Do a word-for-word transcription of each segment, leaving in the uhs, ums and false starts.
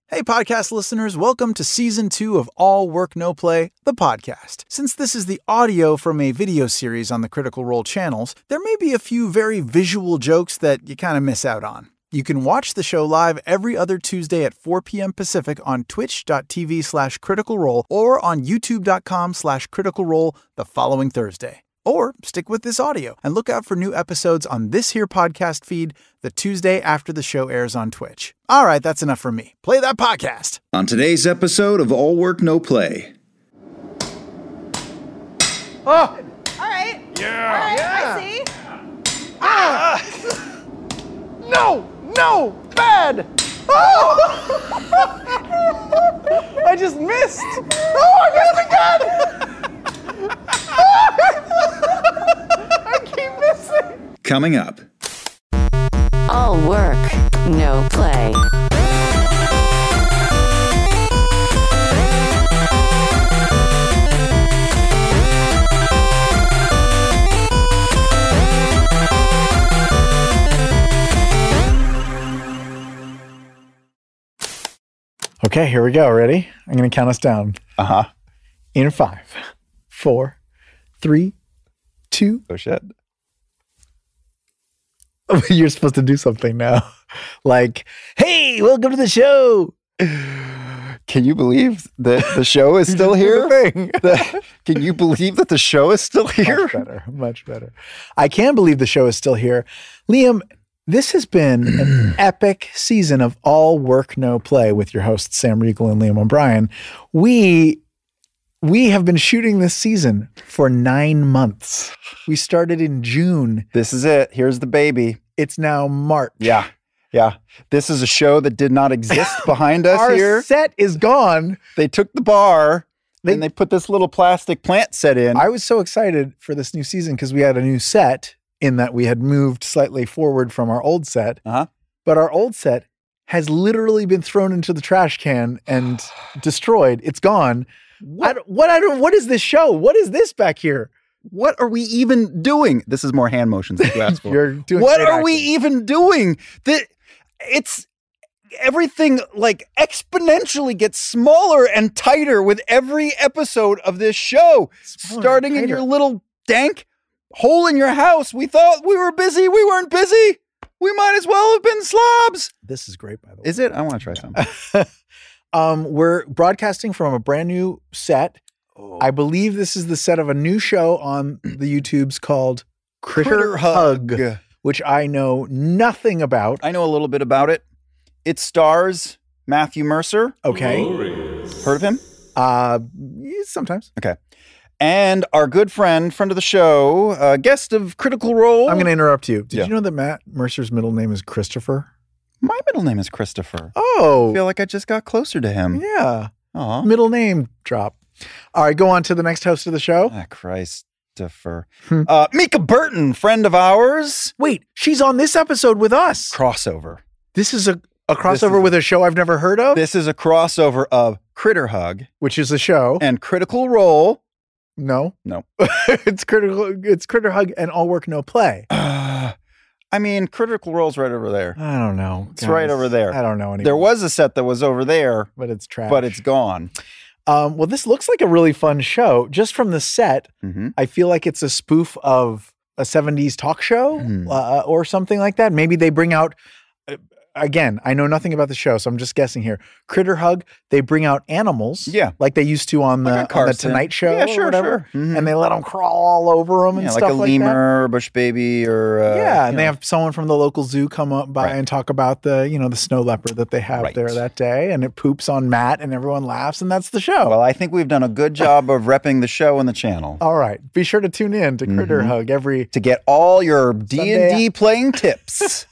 Hey, podcast listeners, welcome to season two of All Work, No Play, the podcast. Since this is the audio from a video series on the Critical Role channels, there may be a few very visual jokes that you kind of miss out on. You can watch the show live every other Tuesday at four p.m. Pacific on twitch.tv slash critical role or on youtube.com slash critical role the following Thursday. Or stick with this audio and look out for new episodes on this here podcast feed the Tuesday after the show airs on Twitch. All right, that's enough from me. Play that podcast. On today's episode of All Work, No Play. Oh! All right. Yeah. All right, Yeah. I see. Ah! No! No! Bad! Oh! I just missed! Oh, I missed again! I keep missing! Coming up. All work, no play. Okay, here we go. Ready? I'm going to count us down. Uh-huh. In five, four, three, two. Oh, shit. You're supposed to do something now. Like, hey, welcome to the show. Can you believe that the show is still here? The- can you believe that the show is still here? Much better, much better. I can believe the show is still here. Liam, this has been an epic season of All Work, No Play with your hosts, Sam Riegel and Liam O'Brien. We, we have been shooting this season for nine months. We started in June. This is it. Here's the baby. It's now March. Yeah. Yeah. This is a show that did not exist behind us Our here. set is gone. They took the bar They- and they put this little plastic plant set in. I was so excited for this new season because we had a new set in that we had moved slightly forward from our old set. Uh-huh. But our old set has literally been thrown into the trash can and destroyed. It's gone. What? I don't, what I don't, what is this show? What is this back here? What are we even doing? This is more hand motions that you asked for. You're doing what great are we acting. even doing? That it's everything like exponentially gets smaller and tighter with every episode of this show. Smaller and Starting in tighter. your little dank hole in your house. We thought we were busy. We weren't busy. We might as well have been slobs. This is great, by the way. Is it? I want to try some. um, we're broadcasting from a brand new set. Oh. I believe this is the set of a new show on the YouTubes called Critter, Critter Hug, Hug. which I know nothing about. I know a little bit about it. It stars Matthew Mercer. Okay. Heard of him? Uh, yeah, sometimes. Okay. And our good friend, friend of the show, uh, guest of Critical Role. I'm going to interrupt you. Did Yeah. you know that Matt Mercer's middle name is Christopher? My middle name is Christopher. Oh, I feel like I just got closer to him. yeah. Aw. Middle name drop. All right, go on to the next host of the show. Ah, Christopher. Hmm. uh, Mika Burton, friend of ours. Wait, she's on this episode with us. Crossover. This is a, a crossover This is- with a show I've never heard of, This is a crossover of Critter Hug which is a show. and Critical Role. No, No. it's critical. It's Critter Hug and All Work No Play. Uh, I mean, Critical Role's right over there. I don't know. It's right over there. I don't know anymore. There was a set that was over there, but it's trash. but it's gone. um. Well, this looks like a really fun show. Just from the set, Mm-hmm. I feel like it's a spoof of a seventies talk show Hmm. uh, or something like that. Maybe they bring out, uh, again, I know nothing about the show, so I'm just guessing here. Critter Hug, they bring out animals. Yeah. Like they used to on, Like a the, on the Carson. Tonight Show Yeah, or sure, whatever. sure. Mhm. And they let them crawl all over them and Yeah, like stuff a like lemur that. or bush baby or uh, Yeah, you and they know. have someone from the local zoo come up by Right. and talk about the, you know, the snow leopard that they have Right. there that day, and it poops on Matt, and everyone laughs, and that's the show. Well, I think we've done a good job of repping the show and the channel All right, be sure to tune in to Critter Mhm. Hug every. to get all your D and Sunday- D playing tips.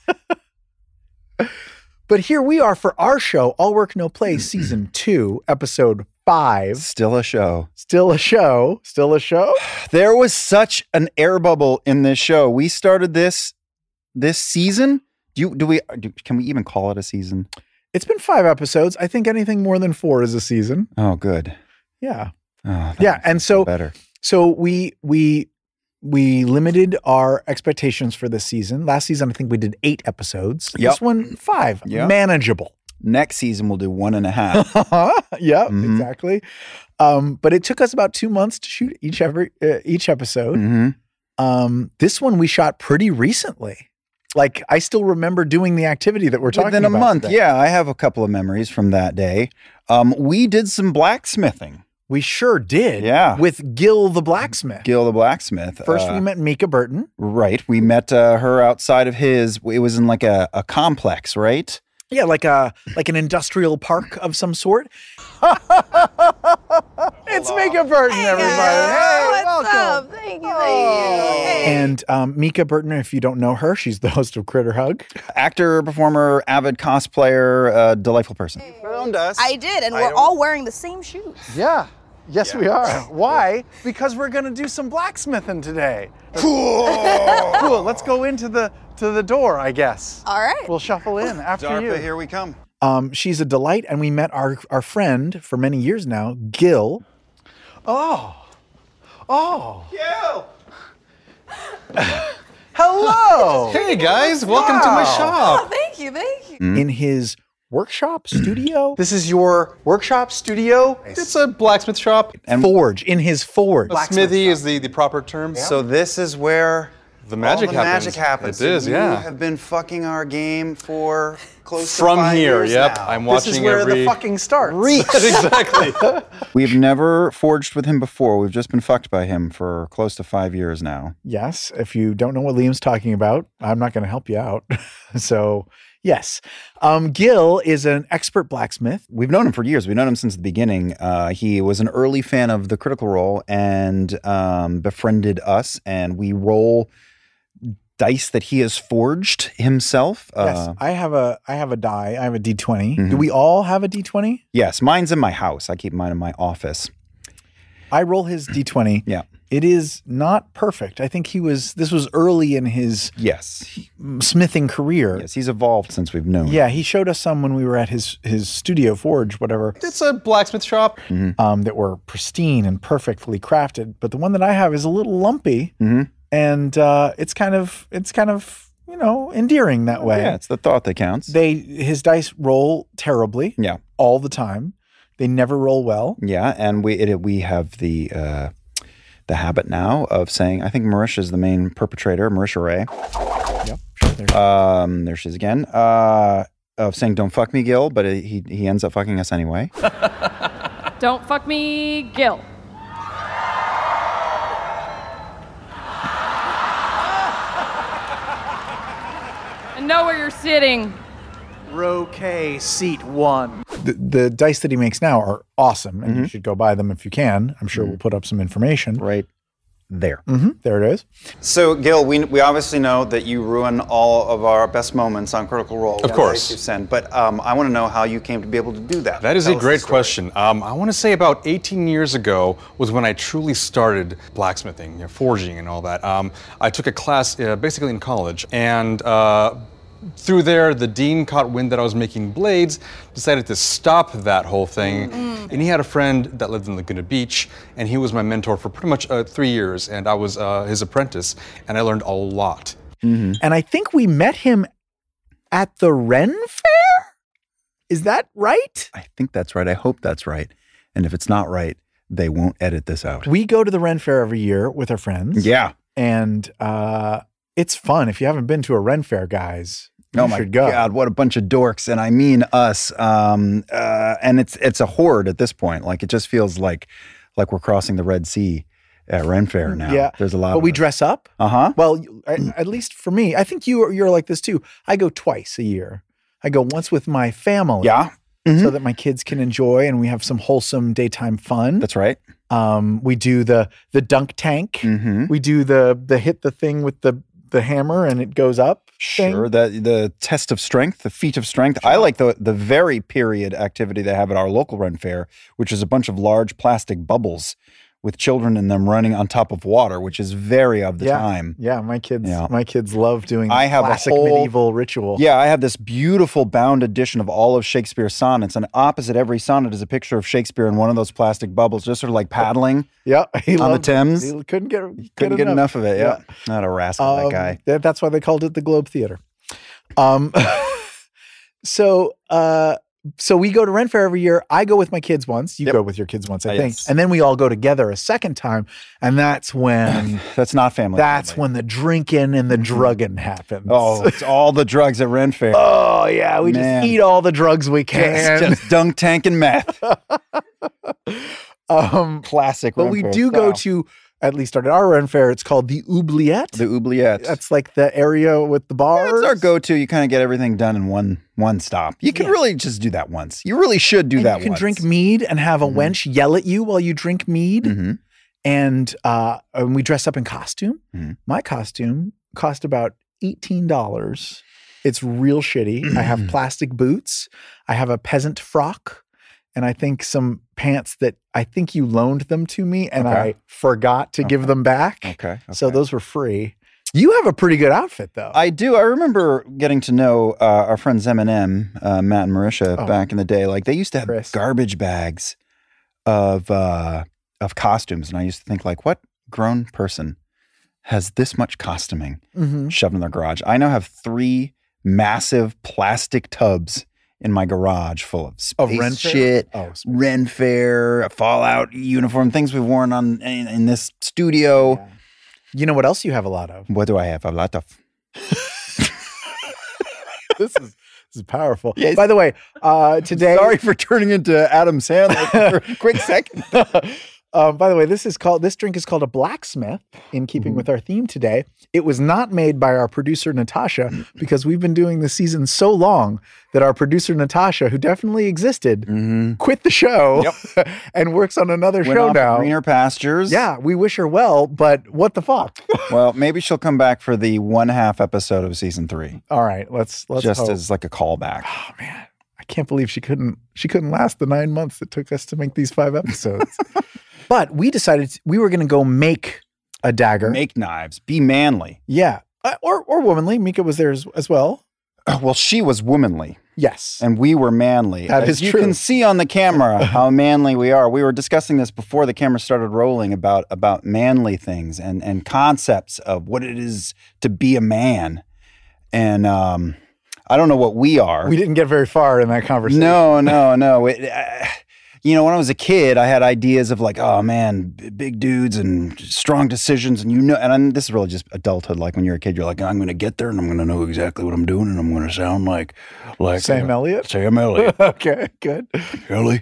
But here we are for our show, All Work No Play, season two, episode five. Still a show. Still a show. Still a show. There was such an air bubble in this show. We started this this season. Do you do we do, can we even call it a season? It's been five episodes. I think anything more than four is a season. Oh, good. Yeah. Oh, that Yeah, makes and me so- feel better. So we we we limited our expectations for this season. Last season, I think we did eight episodes. Yep. This one, five. Yeah. Manageable. Next season, we'll do one and a half. yeah, Mhm. exactly. Um, but it took us about two months to shoot each every uh, each episode. hmm Um, this one we shot pretty recently. Like I still remember doing the activity that we're talking Within a about month. today. Yeah, I have a couple of memories from that day. Um, we did some blacksmithing. We sure did. Yeah. With Gil the blacksmith. Gil the blacksmith. First, uh, we met Mika Burton. Right. We met uh, her outside of his. It was in like a, a complex, right? Yeah, like a like an industrial park of some sort. It's Mika Burton, everybody. Hey, What's welcome. up? Thank you. Thank you. And um, Mika Burton, if you don't know her, she's the host of Critter Hug. Actor, performer, avid cosplayer, uh, delightful person. Found us. I did, and I we're don't- all wearing the same shoes. Yeah. Yes, we are. Why? Because we're going to do some blacksmithing today. Cool. Cool. Let's go into the to the door, I guess. All right. We'll shuffle in after DARPA, you. here we come. Um, she's a delight, and we met our our friend for many years now, Gil. Oh. Oh. Gil! Hello. Hey guys, welcome to my Wow. shop. Oh, thank you. Thank you. In his workshop studio. This is your workshop studio? It's a blacksmith shop. And Forge. In his forge. A smithy is the, the proper term. so this is where The magic all the happens. magic happens. It is, you yeah. have been fucking our game for close From to five here, years yep. now. I'm This watching is where every. the fucking starts. exactly. We've never forged with him before. We've just been fucked by him for close to five years now. Yes. If you don't know what Liam's talking about, I'm not going to help you out. So, yes. Um, Gil is an expert blacksmith. We've known him for years. We've known him since the beginning. Uh, he was an early fan of the Critical Role and um, befriended us, and we roll dice that he has forged himself. Yes. Uh, I have a I have a die. I have a D twenty. Mhm. Do we all have a D twenty? yes, mine's in my house. I keep mine in my office. I roll his D twenty. Yeah. It is not perfect. I think he was this was early in his Yes. smithing career. Yes, he's evolved since we've known. Yeah, he showed us some when we were at his his studio forge, whatever, It's a blacksmith shop. um, that were pristine and perfectly crafted. But the one that I have is a little lumpy, Mhm. and uh, it's kind of it's kind of you know endearing that way. Yeah, it's the thought that counts. They his dice roll terribly yeah. all the time. They never roll well. Yeah, and we it, we have the uh, the habit now of saying, I think Marisha is the main perpetrator, Marisha Ray. Yep, sure. There's- Um, there she is again. Uh, of saying, "Don't fuck me, Gil," but it, he he ends up fucking us anyway. Don't fuck me, Gil. And know where you're sitting. Row K, seat one. The, the dice that he makes now are awesome, and you should go buy them if you can. I'm sure we'll put up some information. Right there. hmm There it is. So, Gil, we we obviously know that you ruin all of our best moments on Critical Role. Of course. You send, but um, I want to know how you came to be able to do that. That is Tell a us the great story. question. Um, I want to say about eighteen years ago was when I truly started blacksmithing, you know, forging and all that. Um, I took a class uh, basically in college, and uh, through there, the dean caught wind that I was making blades, decided to stop that whole thing. And he had a friend that lived in Laguna Beach, and he was my mentor for pretty much uh, three years, and I was uh, his apprentice, and I learned a lot. And I think we met him at the Ren Fair. Is that right? I think that's right. I hope that's right. And if it's not right, they won't edit this out. We go to the Ren Fair every year with our friends. Yeah. And uh, it's fun. If you haven't been to a Ren Fair, guys, you Oh my should go. God, what a bunch of dorks, and I mean us. Um, uh, and it's it's a horde at this point. Like it just feels like like we're crossing the Red Sea at Ren Fair now. Yeah. There's a lot. But of we us. dress up. Uh huh. Well, you- at, at least for me, I think you are, you're like this too. I go twice a year. I go once with my family. Yeah. So that my kids can enjoy and we have some wholesome daytime fun. That's right. Um, we do the the dunk tank. Mm-hmm. We do the the hit the thing with the the hammer and it goes up. thing. Sure. The the test of strength, the feat of strength. I like the the very period activity they have at our local Ren Fair, which is a bunch of large plastic bubbles with children in them running on top of water, which is very of the yeah. time. Yeah, my kids Yeah. my kids love doing I have a classic whole- medieval ritual. Yeah, I have this beautiful bound edition of all of Shakespeare's sonnets, and opposite every sonnet is a picture of Shakespeare in one of those plastic bubbles, just sort of like paddling Yeah. He on the loved it. Thames. He couldn't get Couldn't get enough of it. Yeah, not a rascal, Um, that guy. that- that's why they called it the Globe Theater. Um, so uh, so we go to Ren Fair every year. I go with my kids once. You Yep. go with your kids once, I Uh, think. yes. And then we all go together a second time. And that's when That's not family. that's friendly. when the drinking and the drugging happens. Oh, it's all the drugs at Ren Fair. Oh, yeah. We Man. just eat all the drugs we can. Just, just dunk tank and meth. um, Classic. but Ren we Fair do go style. to, at least at our Ren Fair, it's called the Oubliette. the oubliette. That's like the area with the bars. That's our go-to. You kind of get everything done in one one stop. You can Yeah. really just do that once. You really should do And that you can once. drink mead and have a Mhm. wench yell at you while you drink mead. Mhm. And uh, and we dress up in costume. Mhm. My costume cost about eighteen dollars. It's real shitty. I have plastic boots. I have a peasant frock. And I think some pants that I think you loaned them to me and Okay. I forgot to give them back. Okay. So okay. those were free. You have a pretty good outfit though. I do. I remember getting to know uh, our friends Eminem, uh, Matt and Marisha Oh. back in the day. Like they used to have Chris. garbage bags of uh, of costumes, and I used to think, like, what grown person has this much costuming Mhm. shoved in their garage? I now have three massive plastic tubs in my garage full of space Of Ren Fair? shit, Oh, space. Ren Fair, a Fallout uniform, things we've worn on in, in this studio. Yeah. You know what else you have a lot of? What do I have? A lot of. This is this is powerful. Yes. By the way, uh, today. Sorry for turning into Adam Sandler for a quick second. Um, by the way, this is called this drink is called a blacksmith. In keeping Mm-hmm. with our theme today, it was not made by our producer Natasha because we've been doing this season so long that our producer Natasha, who definitely existed, Mm-hmm. quit the show and works on another Went show off now. greener pastures. Yeah, we wish her well, but what the fuck? Well, maybe she'll come back for the one half episode of season three, All right, let's let's just hope. as like a callback. Oh man, I can't believe she couldn't she couldn't last the nine months it took us to make these five episodes. But we decided we were going to go make a dagger. Make knives. Be manly. Yeah. Uh, or or womanly. Mika was there as, as well. Uh, Well, she was womanly, Yes. and we were manly. That As is you true. can see on the camera how manly we are. We were discussing this before the camera started rolling about about manly things and and concepts of what it is to be a man. And um, I don't know what we are. we didn't get very far in that conversation. No, no, no. It, uh, you know, when I was a kid, I had ideas of like, oh man, b- big dudes and strong decisions, and you know, and I'm, this is really just adulthood. Like when you're a kid, you're like, I'm going to get there, and I'm going to know exactly what I'm doing, and I'm going to sound like like Sam uh, Elliott? Sam Elliott, Okay, good. Ellie.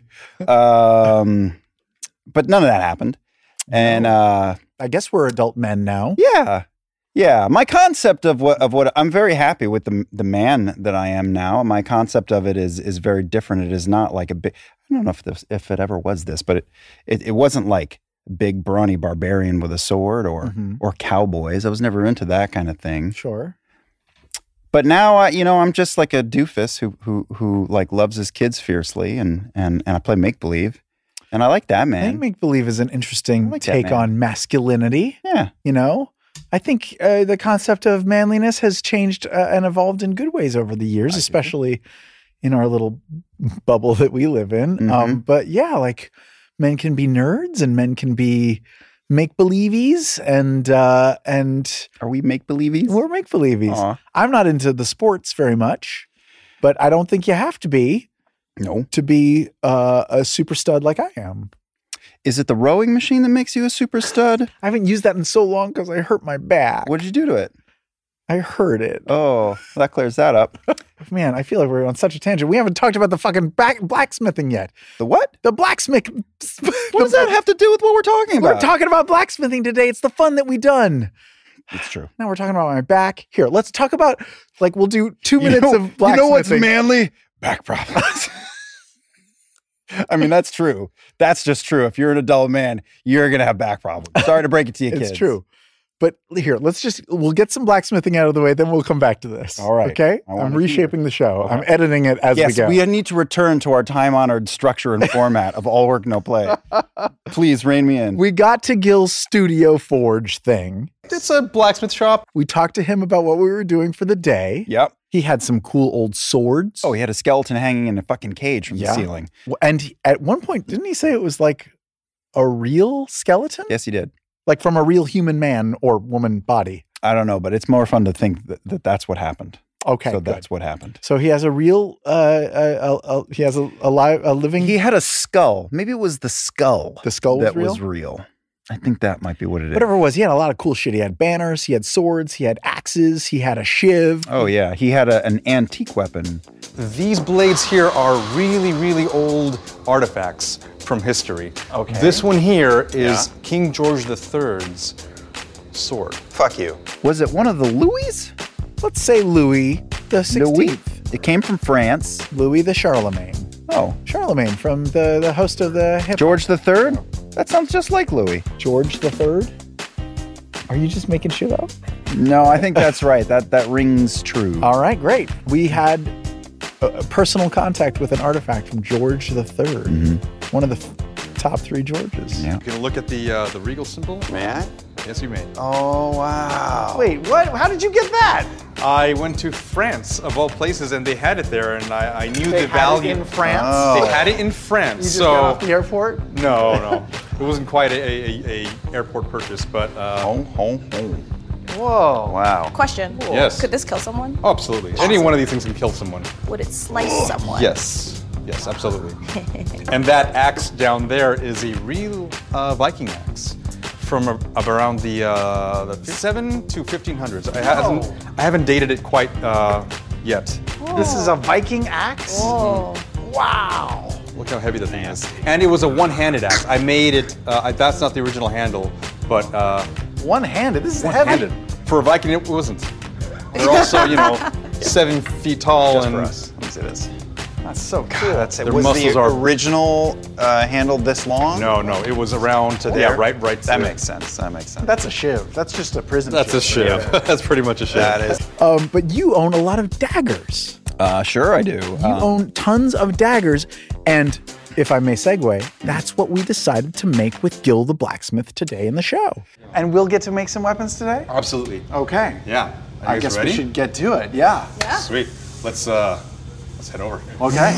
Um, but none of that happened, and uh, I guess we're adult men now. yeah. Yeah, my concept of what of what I'm very happy with the the man that I am now. My concept of it is is very different. It is not like a big. I don't know if this if it ever was this, but it it, it wasn't like big brawny barbarian with a sword or Mhm. or cowboys. I was never into that kind of thing. Sure. But now I, you know, I'm just like a doofus who who who like loves his kids fiercely, and and and I play make believe, and I like that I man. think make believe is an interesting I like that take man. on masculinity. yeah. You know, I think uh, the concept of manliness has changed uh, and evolved in good ways over the years, I agree. especially in our little bubble that we live in. Mm-hmm. Um, but yeah, like men can be nerds and men can be make believies and uh, and Are we make believies? we're make believies. Aw. I'm not into the sports very much, but I don't think you have to be No. to be uh, a super stud like I am. Is it the rowing machine that makes you a super stud? I haven't used that in so long because I hurt my back. What did you do to it? I hurt it. Oh, that clears that up. Man, I feel like we're on such a tangent. We haven't talked about the fucking back blacksmithing yet. The what? The blacksmith. What does that have to do with what we're talking about? We're talking about blacksmithing today. It's the fun that we done. It's true. Now we're talking about my back. Here, let's talk about, like, we'll do two minutes you know, of blacksmithing. You know what's manly? Back problems. I mean, that's true. That's just true. If you're an adult man, you're going to have back problems. Sorry to break it to you, It's kids. true. But here, let's just, we'll get some blacksmithing out of the way, then we'll come back to this. All right. Okay? I wanna I'm hear. reshaping the show. I'm editing it as Yes, we go. we need to return to our time-honored structure and format of all work, no play. Please rein me in. We got to Gil's Studio Forge thing. It's a blacksmith shop. We talked to him about what we were doing for the day. Yep. He had some cool old swords. Oh, he had a skeleton hanging in a fucking cage from Yeah. the ceiling. And he- at one point, didn't he say it was like a real skeleton? Yes, he did. Like from a real human man or woman body. I don't know, but it's more fun to think that, that that's what happened. Okay, So good. that's what happened. So he has a real, uh, uh, uh, uh, he has a, a live, a living. He had a skull. Maybe it was the skull. The skull was that real? was real. I think that might be what it is. Whatever it was, he had a lot of cool shit. He had banners, he had swords, he had axes, he had a shiv. Oh yeah, he had a, an antique weapon. These blades here are really, really old artifacts from history. Okay. This one here is Yeah. King George the Third's sword. Fuck you. Was it one of the Louis? Let's say Louis the sixteenth. It came from France. Louis the Charlemagne. Oh, Charlemagne from the, the host of the hip George the Third? That sounds just like Louis. George the Third. Are you just making shit up? No, I think that's right. That that rings true. All right, great. We had a, a personal contact with an artifact from George the Third, one of the f- top three Georges. Yeah. You can look at the uh, the regal symbol. May I? Yes, you may. Oh, wow. Wait, what? How did you get that? I went to France, of all places, and they had it there, and I, I knew They the had value. it in France. They had it in France. You just so got off the airport. no, no, it wasn't quite a, a, a airport purchase, but uh, Home, home, home. Whoa. Wow. Question. Yes. Could this kill someone? oh, absolutely. Any one of these things can kill someone. Would it slice someone? Yes, yes, absolutely. And that axe down there is a real uh, Viking axe from a, of around the, uh, the seven to fifteen hundreds. I haven't I haven't dated it quite uh, yet. This is a Viking axe? Oh. Wow. Look how heavy the thing is. And it was a one-handed axe. I made it. Uh, I, that's not the original handle, but uh, One-handed. This is one-handed. heavy. For a Viking, it wasn't. They're also, you know, seven feet tall Just and. for us. Let me see this. That's so cool. That's it. Their Was muscles the are- original uh, handle this long? No, no, it was around to There. yeah, right, right. That to- makes sense. That makes sense. That's a shiv. That's just a prison That's a shiv. shiv. That's pretty much a shiv. That is. Um, but you own a lot of daggers. Uh, sure I do. You Um, own tons of daggers. And if I may segue, that's what we decided to make with Gil the Blacksmith today in the show. And we'll get to make some weapons today? Absolutely. Okay. Yeah. Are I you guess guys ready? we should get to it. Yeah. Yeah. Sweet. Let's uh, let's head over. Okay.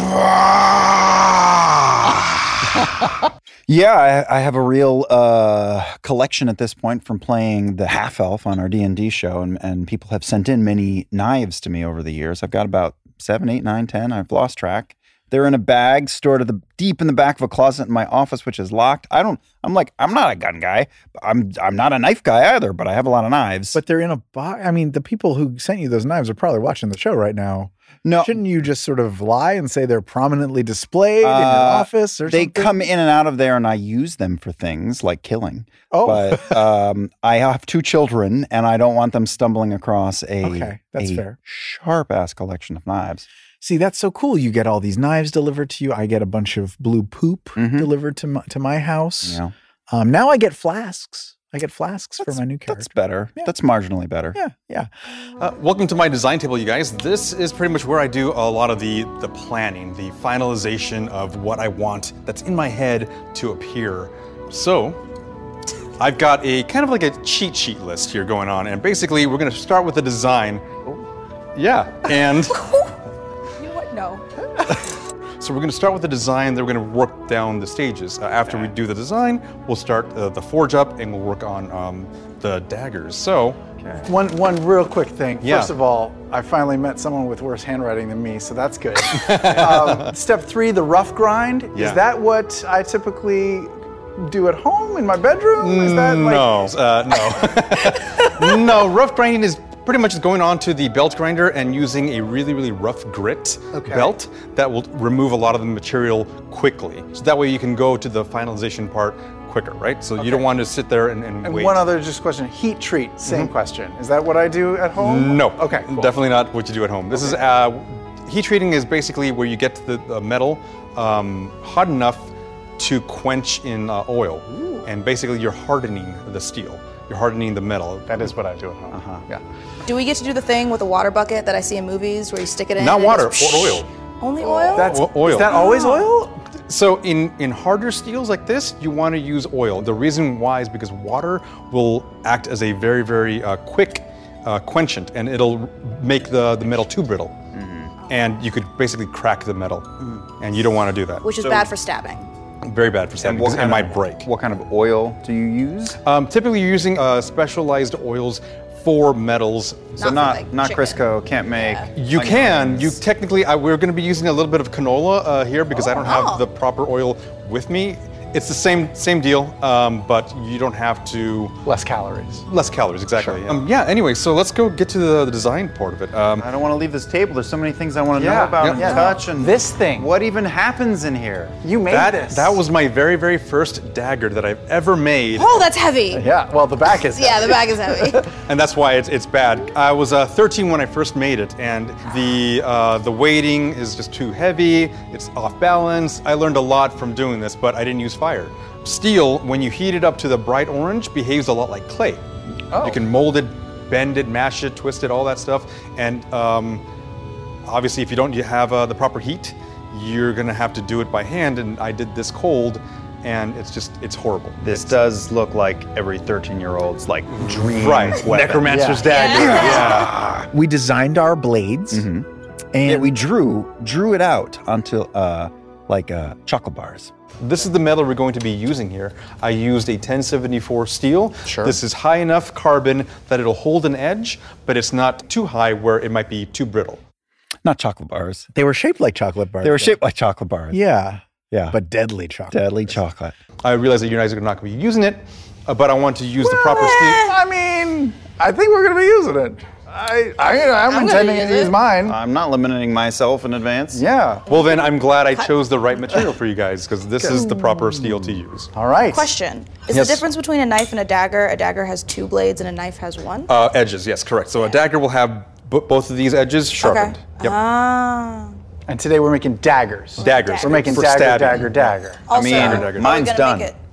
Yeah, I, I have a real uh, collection at this point from playing the half elf on our D and D show, and, and people have sent in many knives to me over the years. I've got about seven, eight, nine, ten. I've lost track. They're in a bag stored at the deep in the back of a closet in my office, which is locked. I don't. I'm like, I'm not a gun guy. I'm I'm not a knife guy either, but I have a lot of knives. But they're in a box. I mean, the people who sent you those knives are probably watching the show right now. no, Shouldn't you just sort of lie and say they're prominently displayed in your Uh, office or they something? come in and out of there, and I use them for things like killing. Oh. But um, I have two children, and I don't want them stumbling across a, Okay, that's a fair. sharp-ass collection of knives. See, that's so cool. You get all these knives delivered to you. I get a bunch of blue poop Mhm. delivered to my, to my house. Yeah. Um, now I get flasks. I get flasks for That's- my new character. That's better. Yeah. That's marginally better. Yeah, yeah. Uh, welcome to my design table, you guys. This is pretty much where I do a lot of the the planning, the finalization of what I want that's in my head to appear. So, I've got a kind of like a cheat sheet list here going on, and basically we're going to start with the design. Yeah, and You know what? No. so we're going to start with the design. Then we're going to work down the stages. Uh, after we do the design, we'll start uh, the forge up, and we'll work on um, the daggers. So, One one real quick thing. Yeah. First of all, I finally met someone with worse handwriting than me, so that's good. um, step three, the rough grind. Yeah. Is that what I typically do at home in my bedroom? Is that like no, uh, no, no. Rough grinding is pretty much going on to the belt grinder and using a really, really rough grit Okay. belt that will remove a lot of the material quickly. So that way you can go to the finalization part quicker, right? So you don't want to sit there and, and, And wait. one other just question. Heat treat, same question. Is that what I do at home? No. Okay. Cool. Definitely not what you do at home. This is uh, heat treating is basically where you get the, the metal um, hot enough to quench in uh, oil, and basically you're hardening the steel. You're hardening the metal. That is what I do at home. Uh-huh. Yeah. Do we get to do the thing with the water bucket that I see in movies where you stick it in? Not and it water, goes- or oil. Only oil? That's O- oil. Is that always oil? So in, in harder steels like this, you want to use oil. The reason why is because water will act as a very, very uh, quick uh, quenchant, and it'll make the, the metal too brittle. And you could basically crack the metal, and you don't want to do that. Which is bad for stabbing. Very bad for stabbing, because it kind might of, break. What kind of oil do you use? Um, typically, you're using uh, specialized oils four metals. So Not not for, like, not chicken. Crisco can't make. Yeah. You onion can. rings. You technically, I, we're going to be using a little bit of canola uh, here because I don't have Oh. the proper oil with me. It's the same same deal, um, but you don't have to. Less calories. Less calories, exactly. Yeah. Um, yeah. Anyway, so let's go get to the, the design part of it. Um, I don't want to leave this table. There's so many things I want to Yeah, know about yeah. and Yeah. touch and This thing. What even happens in here? You made that this. that was my very very first dagger that I've ever made, Oh, that's heavy. Yeah, well, the back is. Yeah, the bag is heavy. and that's why it's it's bad. I was uh, thirteen when I first made it, and the uh, the weighting is just too heavy. It's off balance. I learned a lot from doing this, but I didn't use fire. Steel, when you heat it up to the bright orange, behaves a lot like clay. Oh. You can mold it, bend it, mash it, twist it, all that stuff. And um, obviously, if you don't have uh, the proper heat, you're gonna have to do it by hand. And I did this cold, and it's just, it's horrible. This It's- does look like every thirteen-year-old's like dream right, weapon. necromancer's Yeah. dagger. Yeah. Yeah. We designed our blades, and And we drew drew it out onto uh, like uh, chocolate bars. This is the metal we're going to be using here. I used a ten seventy-four steel. Sure. This is high enough carbon that it'll hold an edge, but it's not too high where it might be too brittle. Not chocolate bars. they were shaped like chocolate bars. They were though. shaped like chocolate bars. Yeah, Yeah. but deadly chocolate. Deadly chocolate. I realize that you guys are not going to be using it, uh, but I want to use the proper steel. I mean, I think we're going to be using it. I, I, I'm, gonna intending use to use it. mine. I'm not limiting myself in advance. Yeah. Well, then I'm glad I chose the right material for you guys because this is the proper steel to use. All right. Question. Is Yes. the difference between a knife and a dagger, a dagger has two blades and a knife has one? Uh, edges, yes, correct. So a dagger will have b- both of these edges sharpened. Okay. Yep. Ah. And today we're making daggers. Daggers. We're making for dagger, stabbing. dagger, dagger. Also, mean, are we mine's gonna done. make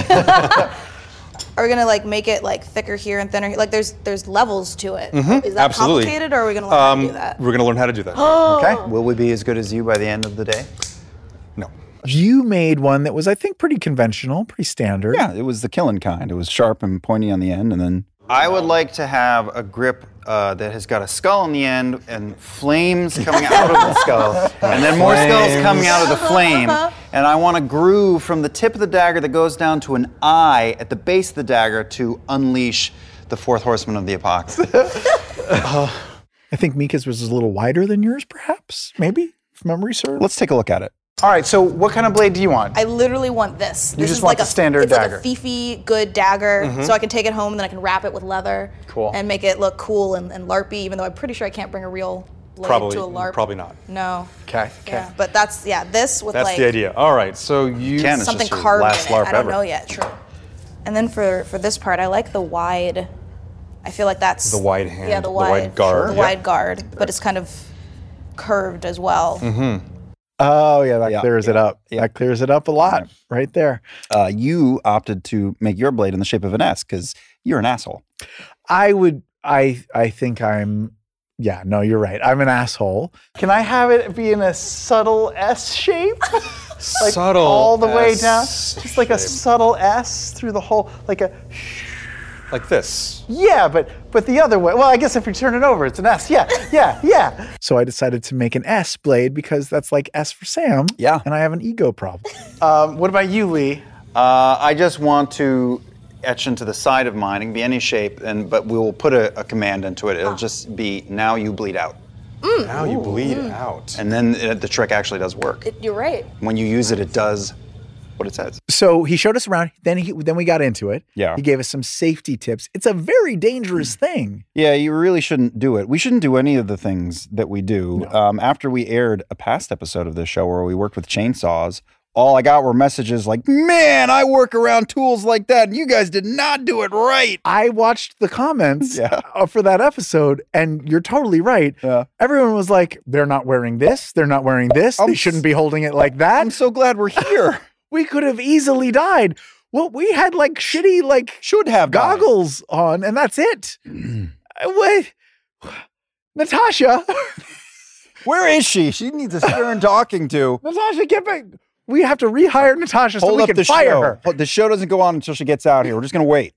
it- Are we gonna like make it like thicker here and thinner? Like there's there's levels to it. Is that Absolutely. complicated, or are we gonna learn how to do Um, that? we're going to learn how to do that. Okay. Will we be as good as you by the end of the day? No. You made one that was, I think, pretty conventional, pretty standard. Yeah, it was the killing kind. It was sharp and pointy on the end, and then I would like to have a grip uh, that has got a skull on the end and flames coming out of the skull, and then more skulls coming out of the flame. And I want a groove from the tip of the dagger that goes down to an eye at the base of the dagger to unleash the fourth horseman of the apocalypse. I think Mika's was a little wider than yours, perhaps. Maybe, if memory serves. let's take a look at it. All right, so what kind of blade do you want? I literally want this. You this just is want like the a standard it's dagger. like a fiefy, good dagger, so I can take it home and then I can wrap it with leather. Cool. And make it look cool and, and LARPy, even though I'm pretty sure I can't bring a real blade Probably, to a LARP. probably not. No. Okay, okay. Yeah, but that's yeah. This with That's like the idea. All right, so you Can. It's something just your carved last in it. LARP I don't ever. know yet. True. And then for for this part, I like the wide. I feel like that's The wide hand, Yeah, the the wide, wide guard, The yep. wide guard, but it's kind of curved as well. Mm-hmm. Oh, yeah, that Yeah, clears it up. That clears it up a lot right there. Uh, you opted to make your blade in the shape of an S because you're an asshole. I would, I, I think I'm, yeah, no, you're right. I'm an asshole. Can I have it be in a subtle S shape? Like Subtle all the way S down? Just like a shape. subtle S through the whole, like a, like this. yeah, but but the other way. Well, I guess if you turn it over, it's an S. Yeah, yeah, yeah. So I decided to make an S blade because that's like S for Sam. Yeah. And I have an ego problem. Um, what about you, Lee? Uh, I just want to etch into the side of mine. It can be any shape, and but we will put a, a command into it. It'll just be now you bleed out, Now you bleed out. and then it, the trick actually does work. It, you're right. When you use it, it does what it says. So he showed us around. Then he, then we got into it. Yeah. He gave us some safety tips. It's a very dangerous thing. Yeah, you really shouldn't do it. We shouldn't do any of the things that we do. Um, after we aired a past episode of this show where we worked with chainsaws, all I got were messages like, man, I work around tools like that, and you guys did not do it right. I watched the comments Yeah. uh, for that episode, and you're totally right. Yeah. Everyone was like, they're not wearing this. They're not wearing this. I'm they s- shouldn't be holding it like that. I'm so glad we're here. We could have easily died. Well, we had like shitty like Should have died. goggles on, and that's it. Uh, Wait, Natasha, Where is she? She needs a stern talking to. Natasha, get back. We have to rehire Natasha so Hold we up can the fire show. her. Hold- The show doesn't go on until she gets out here. We're just going to wait.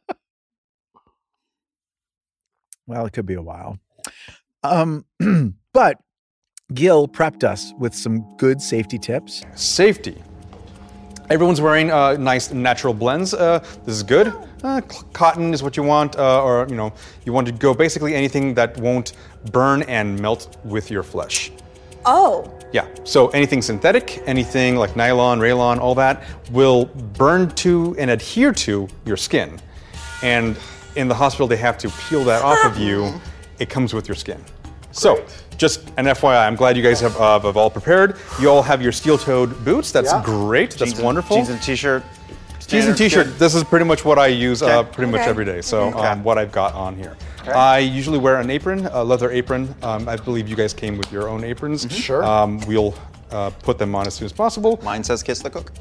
Well, it could be a while. Um, but Gil prepped us with some good safety tips. Safety. Everyone's wearing uh, nice natural blends. Uh, this is good. Uh, c- cotton is what you want, uh, or you know, you want to go basically anything that won't burn and melt with your flesh. Oh. Yeah. So anything synthetic, anything like nylon, rayon, all that will burn to and adhere to your skin. And in the hospital, they have to peel that off of you. It comes with your skin. So, just an F Y I, I'm glad you guys have, uh, have all prepared. You all have your steel-toed boots. That's Yeah. great. That's Jeans wonderful. And, jeans and t-shirt. Jeans and t-shirt. Good. This is pretty much what I use uh, Okay. pretty much Okay. every day. So, Okay. um, what I've got on here. I usually wear an apron, a leather apron. Um, I believe you guys came with your own aprons. Sure. Um, we'll uh, put them on as soon as possible. Mine says kiss the cook.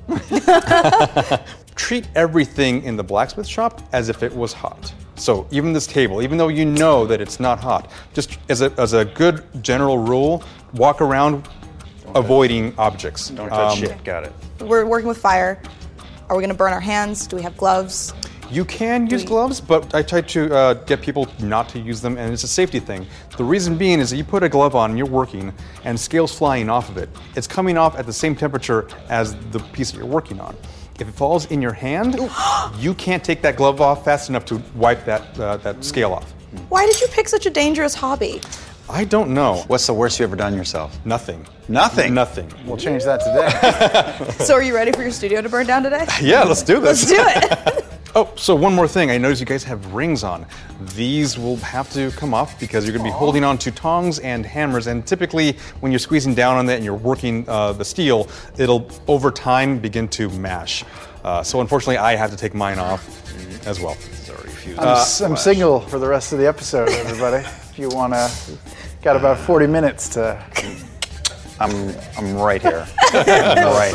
Treat everything in the blacksmith shop as if it was hot. So even this table, even though you know that it's not hot, just as a, as a good general rule, walk around avoiding objects. Don't touch Um, shit. Got it. We're working with fire. Are we gonna burn our hands? Do we have gloves? You can use gloves, but I try to uh, get people not to use them, and it's a safety thing. The reason being is that you put a glove on and you're working, and scales flying off of it. It's coming off at the same temperature as the piece that you're working on. If it falls in your hand, you can't take that glove off fast enough to wipe that uh, that scale off. Why did you pick such a dangerous hobby? I don't know. What's the worst you ever done yourself? Nothing. Nothing? Nothing. We'll change that today. So are you ready for your studio to burn down today? Yeah, let's do this. Let's do it. Oh, so one more thing. I noticed you guys have rings on. These will have to come off because you're going to be holding on to tongs and hammers. And typically, when you're squeezing down on that and you're working uh, the steel, it'll over time begin to mash. Uh, so unfortunately, I have to take mine off as well. I'm, s- I'm single for the rest of the episode, everybody. If you wanna, got about forty minutes to. I'm I'm right here. I'm right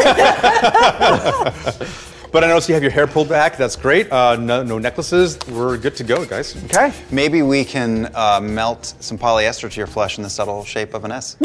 here. But I noticed you have your hair pulled back. That's great. Uh, no, no necklaces. We're good to go, guys. Okay. Maybe we can uh, melt some polyester to your flesh in the subtle shape of an S.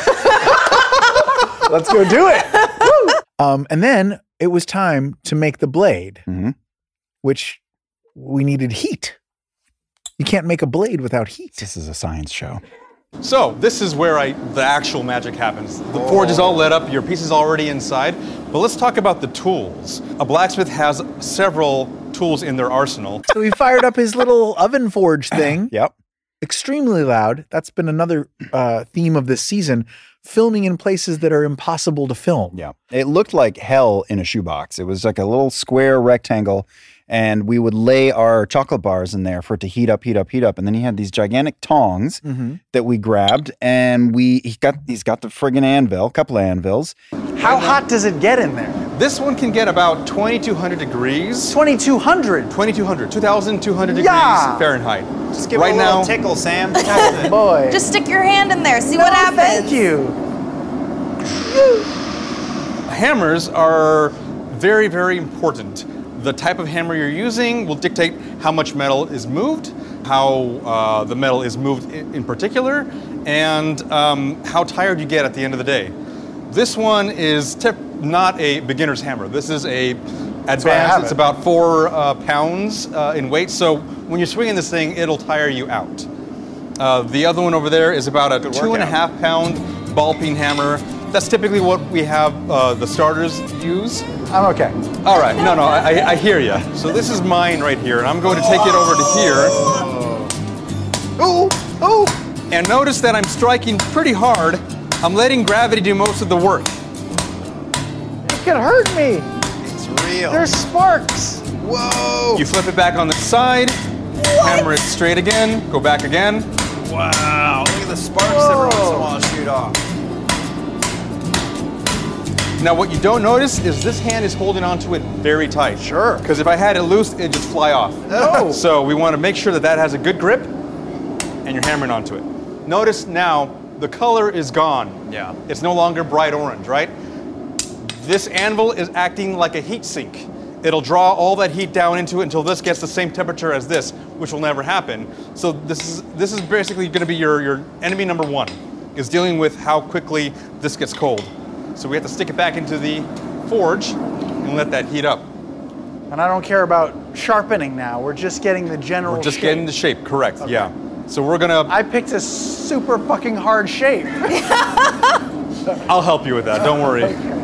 Let's go do it. Um, and then it was time to make the blade, Mhm. which we needed heat. You can't make a blade without heat. This is a science show. So this is where I the actual magic happens. The forge is all lit up, your piece is already inside. But let's talk about the tools. A blacksmith has several tools in their arsenal. So he fired up his little oven forge thing. Yep. Extremely loud. That's been another uh, theme of this season. Filming in places that are impossible to film. Yeah. It looked like hell in a shoebox. It was like a little square rectangle, and we would lay our chocolate bars in there for it to heat up, heat up, heat up. And then he had these gigantic tongs Mm-hmm. that we grabbed, and we he got he's got the friggin' anvil, couple of anvils. How hot does it get in there? This one can get about twenty-two hundred degrees. twenty-two hundred. twenty-two hundred, two thousand two hundred degrees Yeah. Fahrenheit. Just give right it a little now, tickle, Sam. Boy. Just stick your hand in there. See what happens. Thank you. hammers are very, very important. The type of hammer you're using will dictate how much metal is moved, how uh, the metal is moved in, in particular, and um, how tired you get at the end of the day. This one is tip, not a beginner's hammer. This is a advanced. It's about four uh, pounds uh, in weight. So when you're swinging this thing, it'll tire you out. Uh, the other one over there is about a Good two and a half pound ball peen hammer. That's typically what we have uh, the starters use. I'm okay. All right, no, no, I, I hear you. So this is mine right here, and I'm going to take it over to here. Oh, oh! And notice that I'm striking pretty hard. I'm letting gravity do most of the work. It could hurt me. It's real. There's sparks. Whoa! You flip it back on the side, hammer it straight again, go back again. Wow! Look at the sparks every once in a while shoot off. Now what you don't notice is this hand is holding onto it very tight. Sure. Because if I had it loose, it'd just fly off. Oh. So we want to make sure that that has a good grip and you're hammering onto it. Notice now the color is gone. Yeah. It's no longer bright orange, right? This anvil is acting like a heat sink. It'll draw all that heat down into it until this gets the same temperature as this, which will never happen. So this is this is basically going to be your, your enemy number one, is dealing with how quickly this gets cold. So we have to stick it back into the forge and let that heat up. And I don't care about sharpening now. We're just getting the general We're just shape. getting the shape, correct, yeah. So we're gonna... I picked a super fucking hard shape. I'll help you with that, don't worry.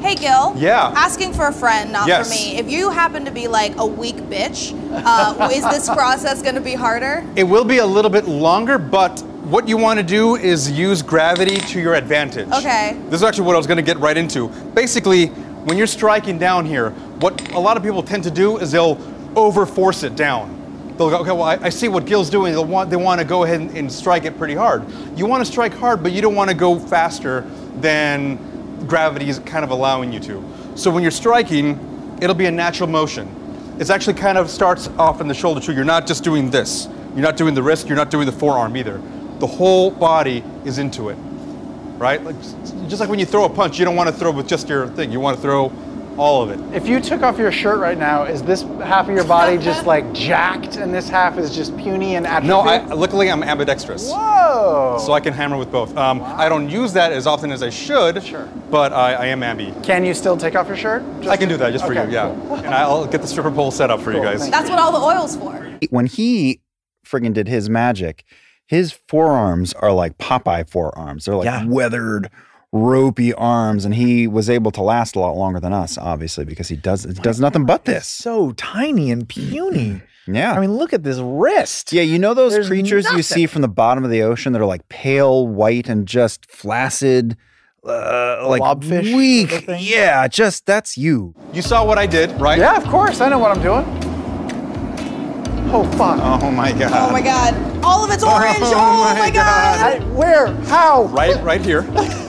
Hey, Gil. Yeah. Asking for a friend, not Yes. for me. If you happen to be like a weak bitch, uh, is this process going to be harder? It will be a little bit longer, but what you want to do is use gravity to your advantage. Okay. This is actually what I was going to get right into. Basically, when you're striking down here, what a lot of people tend to do is they'll over-force it down. They'll go, okay, well, I, I see what Gil's doing. They'll want, they want to go ahead and, and strike it pretty hard. You want to strike hard, but you don't want to go faster than gravity is kind of allowing you to. So when you're striking, it'll be a natural motion. It's actually kind of starts off in the shoulder too. You're not just doing this. You're not doing the wrist. You're not doing the forearm either. The whole body is into it, right? Like, just like when you throw a punch, you don't want to throw with just your thing. You want to throw all of it. If you took off your shirt right now, is this half of your body just like jacked and this half is just puny and atrophied? No, I, luckily I'm ambidextrous. Whoa! So I can hammer with both. Um, wow. I don't use that as often as I should, sure. but I, I am ambi. Can you still take off your shirt? Just I can do that just okay, for you, yeah. Cool. And I'll get the stripper pole set up for cool, you guys. That's what all the oil's for. When he friggin' did his magic, his forearms are like Popeye forearms. They're like Yeah. weathered, ropey arms, and he was able to last a lot longer than us, obviously, because he does he does nothing but this. So tiny and puny. Yeah. I mean, look at this wrist. Yeah, you know those There's creatures nothing. you see from the bottom of the ocean that are like pale white and just flaccid, uh, like blobfish weak. sort of thing? Yeah, just that's you. You saw what I did, right? Yeah, of course. I know what I'm doing. Oh, fuck. Oh my god. Oh my god. All of it's orange. Oh, Oh my my god. I, where? How? Right, right here.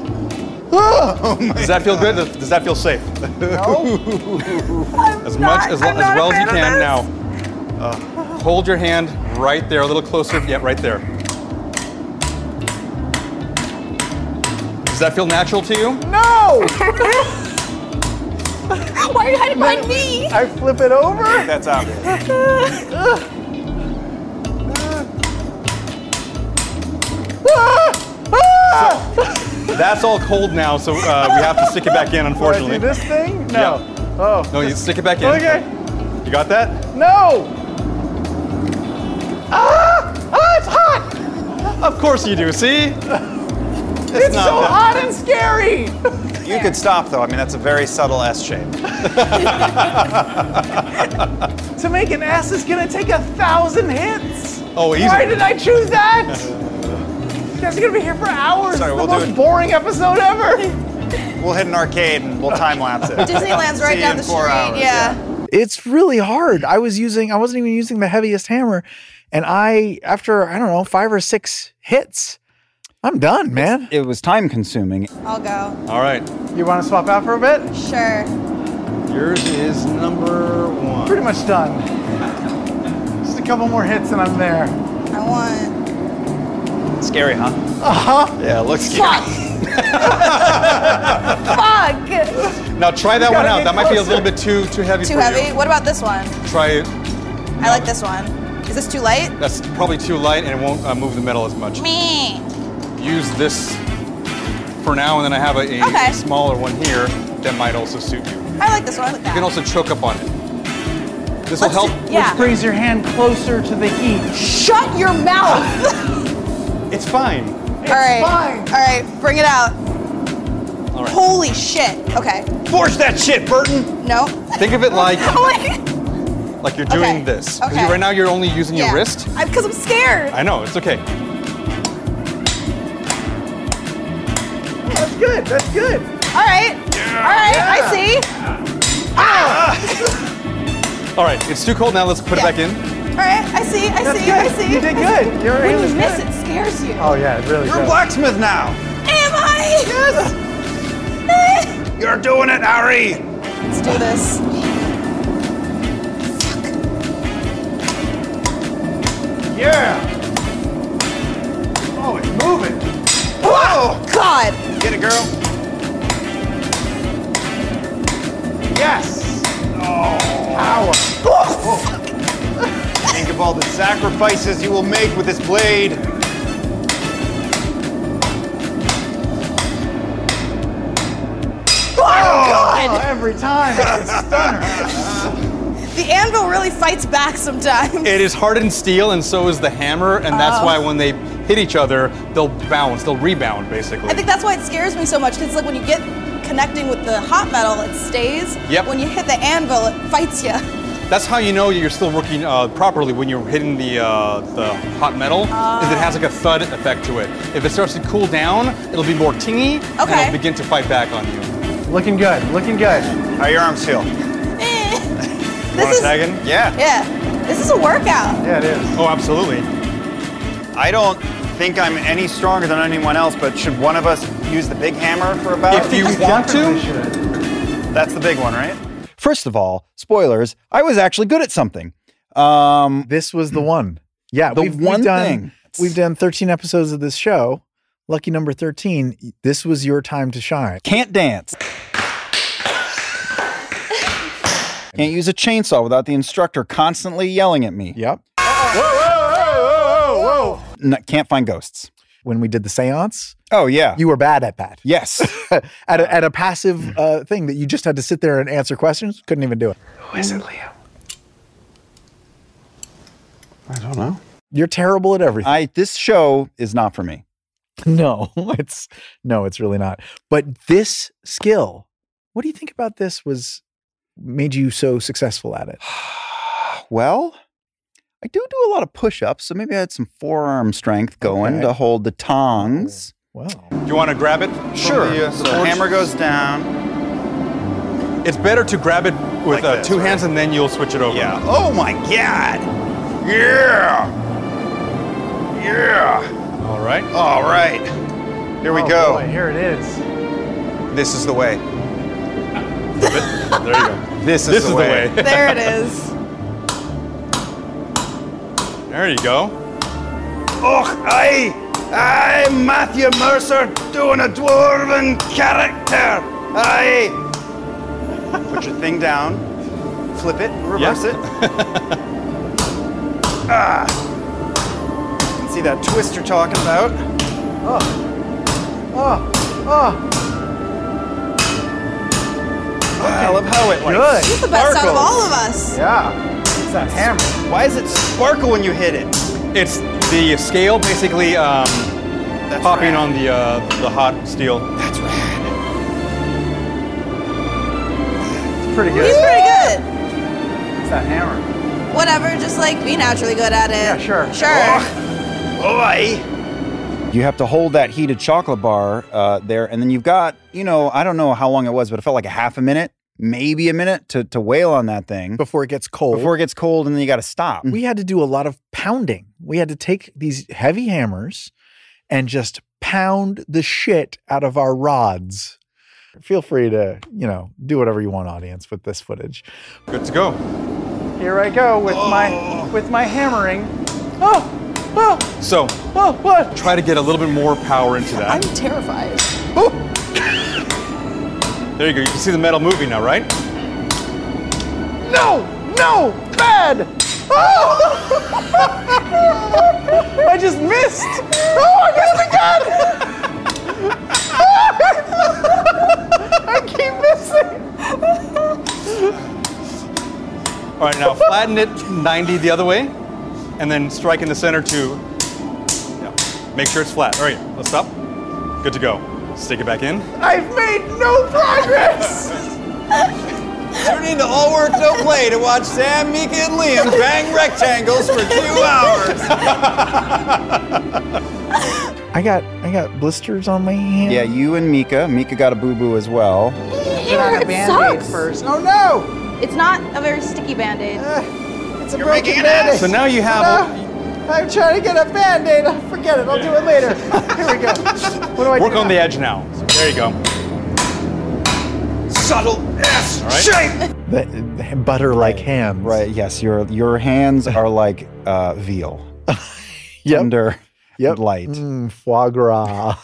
Does that feel good? Does, does that feel safe? No. As much as, lo- I'm as not a well as you fan of can this. now. Uh, hold your hand right there, a little closer. Yeah, right there. Does that feel natural to you? No! Why are you hiding behind me? I flip it over? That's obvious. That's all cold now, so uh, we have to stick it back in, Do I unfortunately. do this thing? No. Yeah. Oh. No, you stick it back in. Okay. You got that? No! Ah! Ah, it's hot! Of course you do, see? It's not so that- hot and scary! You could stop though. I mean, that's a very subtle S shape. To make an S is gonna take a thousand hits! Oh, easy. Why did I choose that? You guys are gonna be here for hours. Sorry, it's we'll the do most it. boring episode ever. We'll hit an arcade and we'll time lapse it. Disneyland's See right you down in the four street. hours, yeah. It's really hard. I was using, I wasn't even using the heaviest hammer. And I, after, I don't know, five or six hits, I'm done, man. It was time consuming. I'll go. All right. You want to swap out for a bit? Sure. Yours is number one. Pretty much done. Just a couple more hits and I'm there. I want. Scary, huh? Uh-huh. Yeah, it looks scary. Fuck. Now try that You one gotta out. get That might be a closer. little bit too too heavy Too for heavy? you. What about this one? Try it. I like this one. Is this too light? That's probably too light and it won't uh, move the metal as much. Me. Use this for now, and then I have a, a Okay. smaller one here that might also suit you. I like this one. I like that. You can also choke up on it. This will Let's help. do- yeah. Brings your hand closer to the heat. Shut your mouth. It's fine. It's All right. fine. All right. Bring it out. All right. Holy shit. Okay. Force that shit, Burton! No. Think of it like Oh my. like you're doing Okay. this. 'Cause Okay. you- right now you're only using Yeah. your wrist. Because I'm scared. I know, it's okay. That's good. That's good. All right. All right. I see. All right, it's too cold now. Let's put Yeah. it back in. All right. I see. I That's see. good. I see. You did good. Your When aim you is miss good. it, scares you. Oh yeah, it really You're a does. blacksmith now! Am I? Yes. You're doing it, Harry! Let's do this. Yeah. Oh, it's moving. Whoa! God. Get it, girl. Yes. Oh, power. Think of all the sacrifices you will make with this blade. Oh, every time. It's a stunner. The anvil really fights back sometimes. It is hardened steel, and so is the hammer, and that's Oh. why when they hit each other, they'll bounce, they'll rebound, basically. I think that's why it scares me so much. Because like when you get connecting with the hot metal, it stays. Yep. When you hit the anvil, it fights you. That's how you know you're still working uh, properly when you're hitting the uh, the hot metal, Uh. is it has like a thud effect to it. If it starts to cool down, it'll be more tingy, and Okay. it'll begin to fight back on you. Looking good, looking good. How your arms feel? This Want is to tag in? Yeah. yeah. This is a workout. Yeah, it is. Oh, absolutely. I don't think I'm any stronger than anyone else, but should one of us use the big hammer for a bout? If you want Definitely to, should. That's the big one, right? First of all, spoilers, I was actually good at something. Um, This was the one. Yeah, The we've, one we've done, thing. We've done thirteen episodes of this show. Lucky number thirteen. This was your time to shine. can't dance. Can't use a chainsaw without the instructor constantly yelling at me. Yep. N- can't find ghosts. When we did the seance, Oh, yeah. you were bad at that. yes. at, a, at a passive uh, thing that you just had to sit there and answer questions. Couldn't even do it. Who is it, Liam? I don't know. You're terrible at everything. I This show is not for me. No, it's no, it's really not. But this skill, what do you think about this was made you so successful at it? Well, I do do a lot of push-ups, so maybe I had some forearm strength going Okay. to hold the tongs. Wow. do you want to grab it? from Sure. The, uh, so the the forge? hammer goes down. It's better to grab it with Like uh, this, two right? hands and then you'll switch it over. Yeah. Oh my God. Yeah. Yeah. All right. All right. Here we Oh, go. boy, here it is. This is the way. There you go. This is This the is way. the way. There it is. There you go. Och, I, I, Matthew Mercer, doing a dwarven character. I. Put your thing down, flip it, reverse Yeah. it. ah. You can see that twist you're talking about. Oh, oh. I love how it like Good. He's the best out of sparkles. all of us. Yeah. It's that hammer. Why does it sparkle when you hit it? It's the scale basically um, That's popping rad. on the uh, the hot steel. That's rad. It's pretty He's good. pretty good. It's that hammer. Whatever, just like be naturally good at it. Yeah, sure. Sure. Oh, I. You have to hold that heated chocolate bar uh, there, and then you've got, you know, I don't know how long it was, but it felt like a half a minute, maybe a minute to, to wail on that thing Before it gets cold. before it gets cold, and then you got to stop. we had to do a lot of pounding. We had to take these heavy hammers and just pound the shit out of our rods. Feel free to, you know, do whatever you want, audience, with this footage. Good to go. Here I go with my with my hammering. Oh, oh, So oh, what? try to get a little bit more power into I'm that. terrified. There you go. You can see the metal moving now, right? No, no, bad. Oh! I just missed. Oh, I missed again. I keep missing. All right, now flatten it ninety the other way, and then strike in the center to yeah, make sure it's flat. All right, let's stop. Good to go. Stick it back in. I've made no progress. Tune in to All Work No Play to watch Sam, Mika, and Liam bang rectangles for two hours. I got I got blisters on my hand. Yeah, you and Mika. Mika got a boo-boo as well. It sucks. first. Oh no! It's not a very sticky band-aid. It's a You're broken making an band-aid. ass. So now you have. I'm trying to get a band-aid. Forget it. I'll do it later. Here we go. What do I Work do on now? the edge now. So there you go. Subtle S right. shape. The, the butter-like hands. Right, yes, your your hands are like uh, veal. Yep. Tender, Yep. light. Mm, foie gras.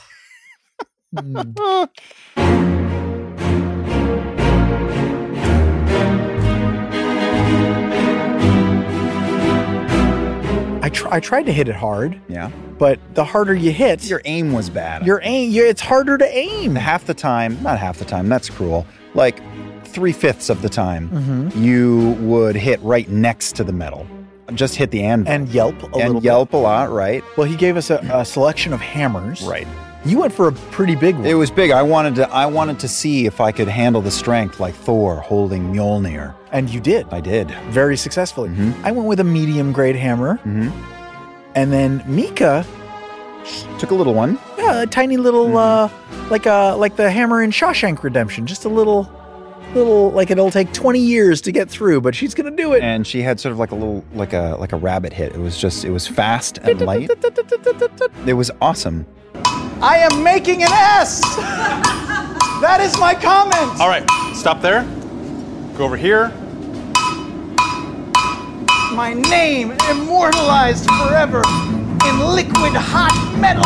I, tr- I tried to hit it hard, Yeah. but the harder you hit, Your aim was bad. your aim, you it's harder to aim. half the time, not half the time, that's cruel. Like three-fifths of the time, Mm-hmm. you would hit right next to the metal. Just hit the anvil. And yelp a and little yelp a lot, right? bit. Well, he gave us a, a selection of hammers. Right. You went for a pretty big one. It was big. I wanted to I wanted to see if I could handle the strength like Thor holding Mjolnir. And you did. I did. Very successfully. Mm-hmm. I went with a medium grade hammer. Mm-hmm. And then Mika took a little one. Yeah, a tiny little mm-hmm. uh like a like the hammer in Shawshank Redemption. Just a little little like it'll take twenty years to get through, but she's gonna do it. And she had sort of like a little like a like a rabbit hit. It was just it was fast and light. It was awesome. I am making an S! That is my comment! All right, stop there. Go over here. My name immortalized forever in liquid hot metal.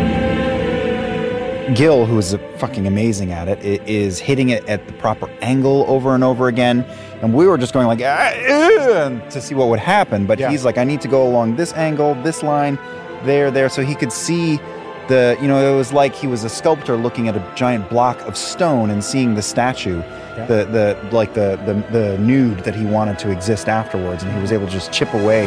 Gil, who is fucking amazing at it, is hitting it at the proper angle over and over again. And we were just going like, ah, uh, to see what would happen. But yeah. he's like, I need to go along this angle, this line, there, there. So he could see the, you know, it was like he was a sculptor looking at a giant block of stone and seeing the statue, yeah. the, the, like the, the, the nude that he wanted to exist afterwards. And he was able to just chip away.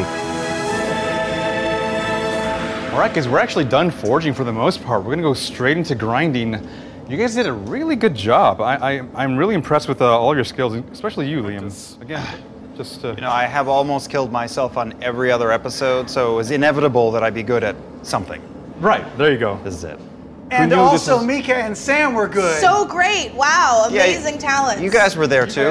All right, guys, we're actually done forging for the most part. We're gonna go straight into grinding. You guys did a really good job. I, I, I'm really impressed with uh, all your skills, especially you, Liam. Again, just uh, you know, I have almost killed myself on every other episode, so it was inevitable that I'd be good at something. Right, there you go. This is it. And also, is... Mika and Sam were good. So great! Wow, amazing yeah, talent. You guys were there too.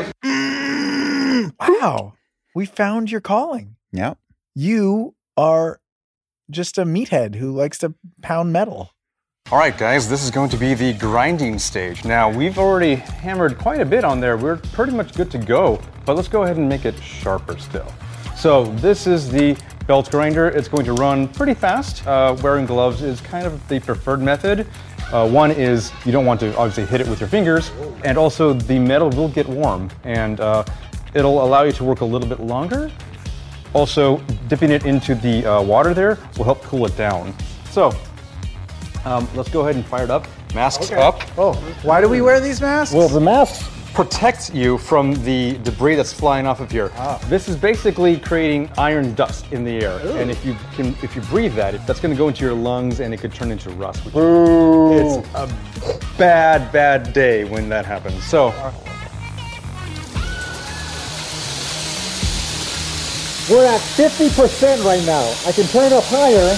Wow, we found your calling. Yeah, you are just a meathead who likes to pound metal. All right, guys, this is going to be the grinding stage. Now, we've already hammered quite a bit on there. We're pretty much good to go, but let's go ahead and make it sharper still. So this is the belt grinder. It's going to run pretty fast. Uh, wearing gloves is kind of the preferred method. Uh, one is you don't want to obviously hit it with your fingers, and also the metal will get warm, and uh, it'll allow you to work a little bit longer. Also, dipping it into the uh, water there will help cool it down. So, um, let's go ahead and fire it up. Masks okay. up. Oh, why do we wear these masks? Well, the masks protect you from the debris that's flying off of here. Ah. This is basically creating iron dust in the air, Ooh. and if you can, if you breathe that, that's going to go into your lungs, and it could turn into rust. Which it's a bad, bad day when that happens. So. We're at fifty percent right now. I can turn it up higher.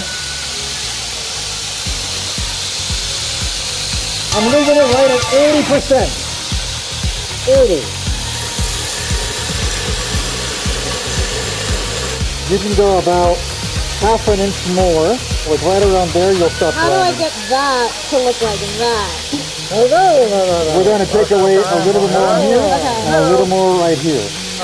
I'm leaving it right at eighty percent. eighty. You can go about half an inch more. Like right around there, you'll stop. How grinding. do I get that to look like that? Oh, no, no, no, no. We're going to take away a little bit more here okay. and a little more right here.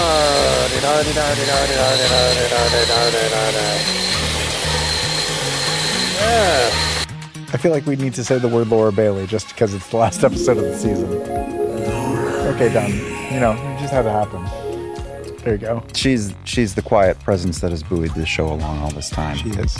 I feel like we need to say the word Laura Bailey just because it's the last episode of the season. Okay, done. You know, it just had to happen. There you go. She's she's the quiet presence that has buoyed this show along all this time. She is.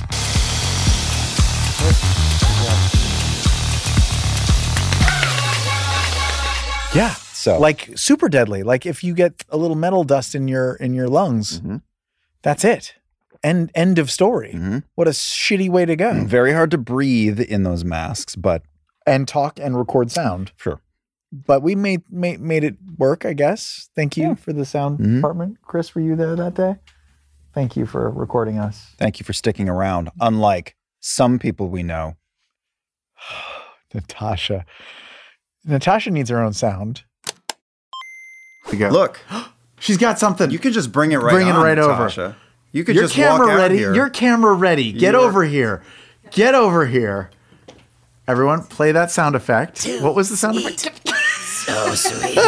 Yeah. So like super deadly. Like if you get a little metal dust in your in your lungs, mm-hmm. that's it. End end of story. Mm-hmm. What a shitty way to go. Very hard to breathe in those masks, but and talk and record sound. Sure. But we made made, made it work, I guess. Thank you yeah. for the sound mm-hmm. department. Chris, were you there that day? Thank you for recording us. Thank you for sticking around. Unlike some people we know. Natasha. Natasha needs her own sound. Look, she's got something. You can just bring it right. Bring on, it right Natasha. over. You could Your just camera walk out ready. here. Your camera ready. Get You're... over here. Get over here. Everyone, play that sound effect. Too what was the sound sweet. effect? So sweet.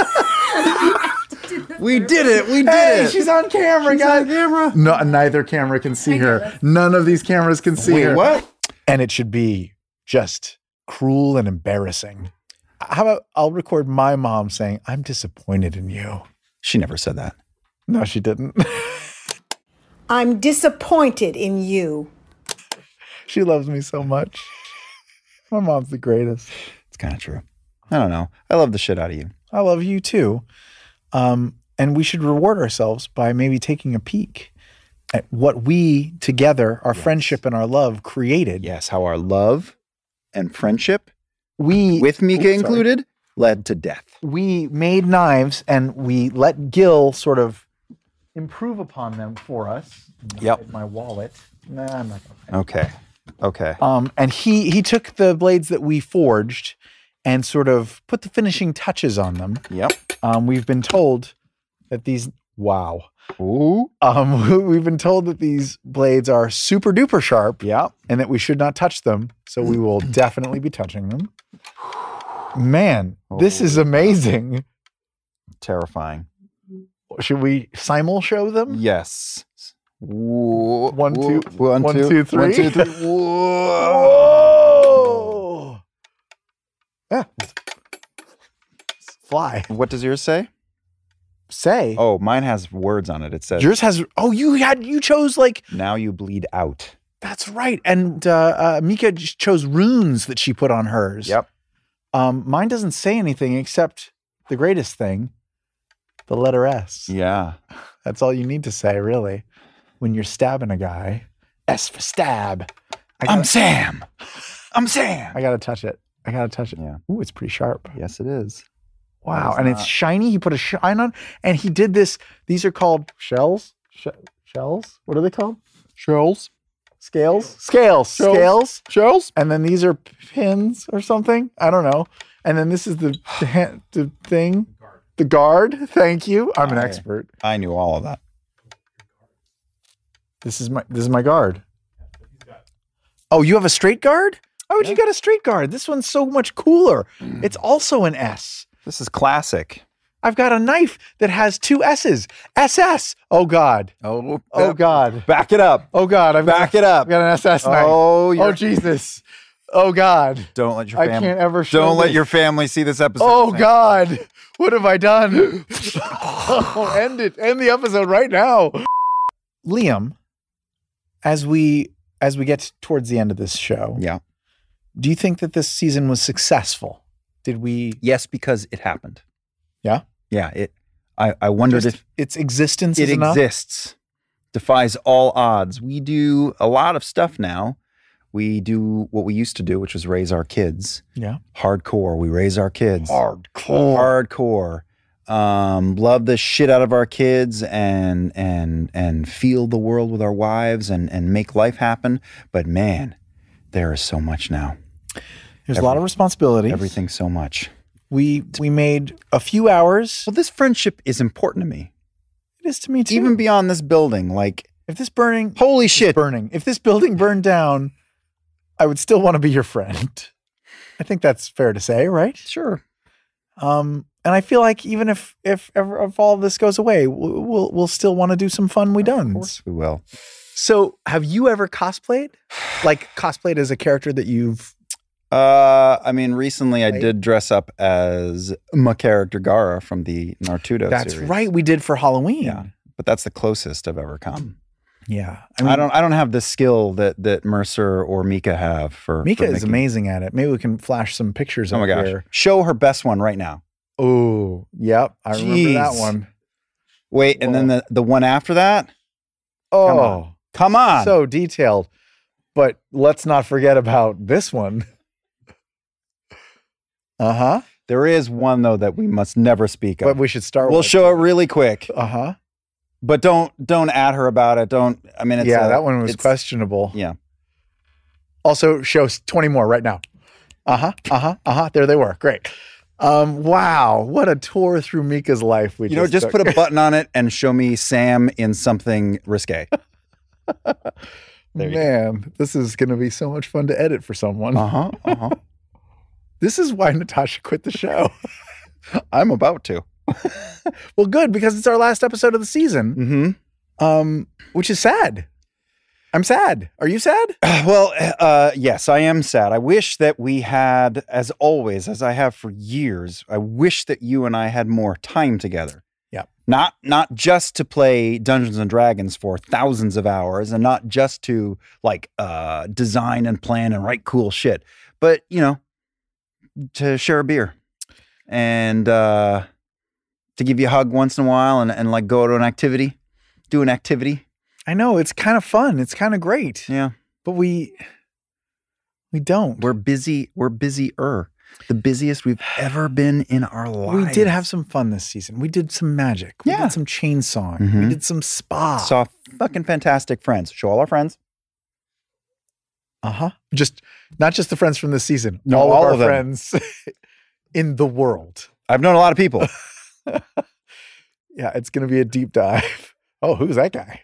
We did it. We did hey, it. She's on camera, she's guys. On camera. No, neither camera can see her. None of these cameras can see Wait, her. What? And it should be just cruel and embarrassing. How about I'll record my mom saying, "I'm disappointed in you." She never said that. No, she didn't. I'm disappointed in you. She loves me so much. My mom's the greatest. It's kind of true. I don't know. I love the shit out of you. I love you too. Um, and we should reward ourselves by maybe taking a peek at what we together, our yes. friendship and our love created. Yes, how our love and friendship, We with Mika Oops, sorry. included, led to death. We made knives and we let Gil sort of improve upon them for us. Yep. My wallet. Nah, I'm not gonna. Okay. Okay. Um, and he he took the blades that we forged and sort of put the finishing touches on them. Yep. Um, we've been told that these wow. Ooh. Um, we've been told that these blades are super duper sharp. Yeah. And that we should not touch them. So we will definitely be touching them. Man, this is amazing. Terrifying. Should we simul show them? Yes. Whoa, One, whoa, two, one, one, two, two, three. one, two, three. Whoa. Whoa! Yeah. Fly. What does yours say? Say. Oh, mine has words on it. It says, Yours has. Oh, you had. You chose like. now you bleed out. That's right. And uh, uh, Mika just chose runes that she put on hers. Yep. Um, mine doesn't say anything except the greatest thing, the letter S. Yeah. That's all you need to say, really, when you're stabbing a guy. S for stab. I gotta, I'm Sam. I'm Sam. I gotta touch it. I gotta touch it. Yeah. Ooh, it's pretty sharp. Yes, it is. Wow, It's and it's not- shiny. He put a shine on, and he did this. These are called shells. Sh- shells. What are they called? Shells. Scales. Scales. Shells. Scales. Shells. And then these are pins or something. I don't know. And then this is the the, ha- the thing. The guard. Thank you. I'm an I- expert. I knew all of that. This is my this is my guard. Oh, you have a straight guard? Why would you get a straight guard? This one's so much cooler. It's also an S. This is classic. I've got a knife that has two S's. S S. Oh God. Oh, Oh God. back it up. Oh God. I've Back got, it up. I've got an S S knife. Oh, Oh you're- Jesus. Oh God. Don't let your I family. can't ever show Don't let this. your family see this episode. Oh Sam. God. What have I done? Oh, end it. End the episode right now. Liam, as we as we get towards the end of this show, Yeah. do you think that this season was successful? Did we Yes, because it happened. Yeah? Yeah. It. I. I wondered Just if its existence it is enough? exists. Defies all odds. We do a lot of stuff now. We do what we used to do, which was raise our kids. Yeah. Hardcore. We raise our kids. Hardcore. Hardcore. Um, love the shit out of our kids and and and feel the world with our wives and and make life happen. But man, there is so much now. There's a lot of responsibility. Everything so much. We we made a few hours. Well, this friendship is important to me. It is to me too. Even beyond this building, like if this burning holy shit. burning, if this building burned down, I would still want to be your friend. I think that's fair to say, right? Sure. Um, and I feel like even if if ever if all of this goes away, we'll we'll, we'll still want to do some fun we done. Of course we will. So, have you ever cosplayed? Like cosplayed as a character that you've Uh, I mean, recently I Right. did dress up as my character Gara from the Naruto That's series. right, we did for Halloween. Yeah, but that's the closest I've ever come. Yeah. I, mean, don't. I don't have the skill that that Mercer or Mika have for. Mika for is making- amazing at it. Maybe we can flash some pictures Oh my up gosh! here. Show her best one right now. Oh, yep. I remember that Jeez. one. Wait, and then the the one after that. Oh, Come on. Come on. so detailed. But let's not forget about this one. Uh huh. There is one though that we must never speak of. But we should start We'll with. show it really quick, Uh huh. but don't don't at her about it. Don't. I mean, it's Yeah, a- that one was it's- questionable. Yeah. Also, show s- twenty more right now. Uh huh. Uh huh. Uh huh. There they were. Great. Um. Wow. What a tour through Mika's life. We You know, just took. put a button on it and show me Sam in something risque. There you go. Man, this is going to be so much fun to edit for someone. Uh huh. Uh huh. This is why Natasha quit the show. I'm about to. Well, good, because it's our last episode of the season, Mm-hmm. um, which is sad. I'm sad. Are you sad? Well, uh, yes, I am sad. I wish that we had, as always, as I have for years, I wish that you and I had more time together. Yep. Not not just to play Dungeons and Dragons for thousands of hours and not just to like uh, design and plan and write cool shit, but, you know, to share a beer and uh, to give you a hug once in a while and, and like go to an activity, do an activity. I know. It's kind of fun. It's kind of great. Yeah. But we, We don't. We're busy. We're busier. The busiest we've ever been in our lives. We did have some fun this season. We did some magic. We Yeah. did some chainsawing. Mhm. We did some spa. Saw fucking fantastic friends. Show all our friends. Uh-huh. Just not just the friends from this season. No, all, all of our of them. friends in the world. I've known a lot of people. Yeah, it's going to be a deep dive. Oh, who's that guy?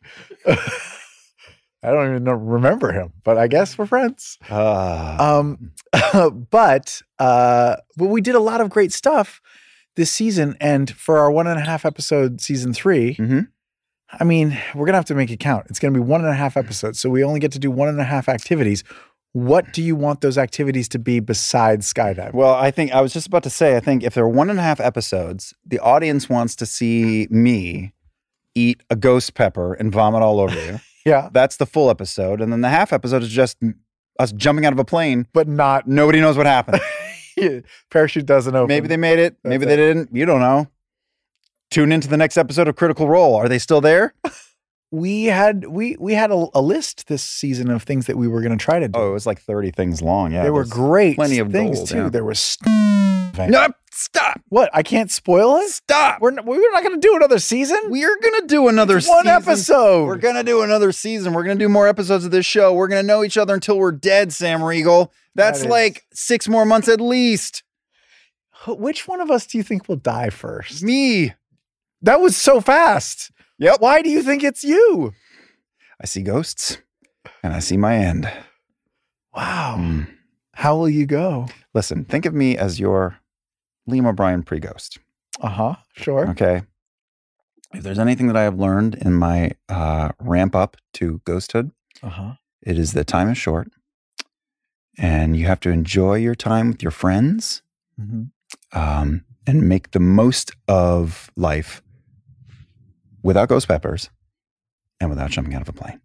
I don't even know, remember him, but I guess we're friends. Uh, Um, but uh, but we did a lot of great stuff this season, and for our one and a half episode season three, Mhm. I mean, we're gonna have to make it count. It's gonna be one and a half episodes, so we only get to do one and a half activities. What do you want those activities to be besides skydiving? Well, I think I was just about to say, I think if there are one and a half episodes, the audience wants to see me eat a ghost pepper and vomit all over you. Yeah, That's the full episode. And then the half episode is just us jumping out of a plane. but not Nobody knows what happened. parachute doesn't open. Maybe they made it. Maybe That's they didn't. You don't know. Tune into the next episode of Critical Role. Are they still there? we had we we had a, a list this season of things that we were going to try to do. Oh, it was like thirty things long. Yeah. there were there's great Plenty of things gold, too. yeah. There was st- No, stop. what? I can't spoil it. Stop. We're not, we're not going to do another season. We are going to do another It's one season. episode. We're going to do another season. We're going to do more episodes of this show. We're going to know each other until we're dead, Sam Riegel. That's That is- like six more months at least. Which one of us do you think will die first? Me. That was so fast. Yep. Why do you think it's you? I see ghosts and I see my end. Wow. Mm. How will you go? Listen, think of me as your Liam O'Brien pre-ghost. Uh huh. Sure. Okay. If there's anything that I have learned in my uh, ramp up to ghosthood, Uh huh. it is that time is short and you have to enjoy your time with your friends Mm-hmm. um, and make the most of life without ghost peppers and without jumping out of a plane.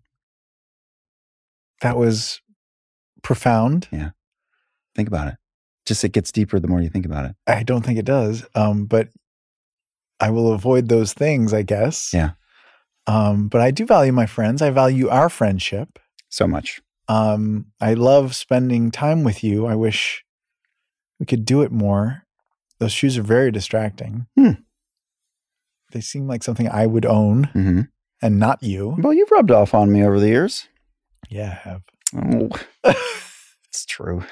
That was profound. Think about it. Just it gets deeper the more you think about it. I don't think it does. Um, but I will avoid those things, I guess. Yeah. Um, but I do value my friends. I value our friendship. So much. Um, I love spending time with you. I wish we could do it more. Those shoes are very distracting. Hmm. They seem like something I would own Mm-hmm. and not you. Well, you've rubbed off on me over the years. Yeah, I have. Oh, it's true.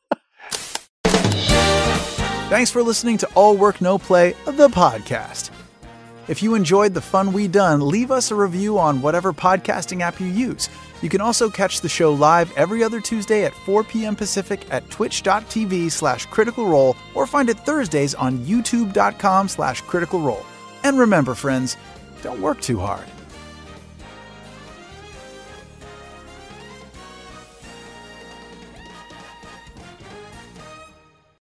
Thanks for listening to All Work No Play, the podcast. If you enjoyed the fun we done, leave us a review on whatever podcasting app you use. You can also catch the show live every other Tuesday at four p.m. Pacific at twitch.tv slash critical role or find it Thursdays on youtube.com slash critical role. And remember, friends, don't work too hard.